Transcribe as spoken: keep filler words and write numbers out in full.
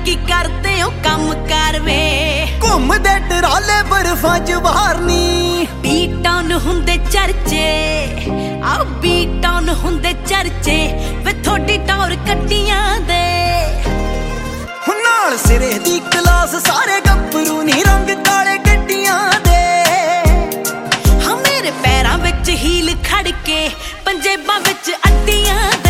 की करते हो कम कर वे घूमदे टराले बर्फां च वारनी बी टाउन हुंदे चर्चे आ बी टाउन हुंदे चर्चे वे थोड़ी टौर कट्टियां दे नाल सिरे दी क्लास सारे गब्बरू नी रंग काले गड्डियां दे हाँ मेरे पैरां विच हील खड़ के पंजेबां विच अड्डियां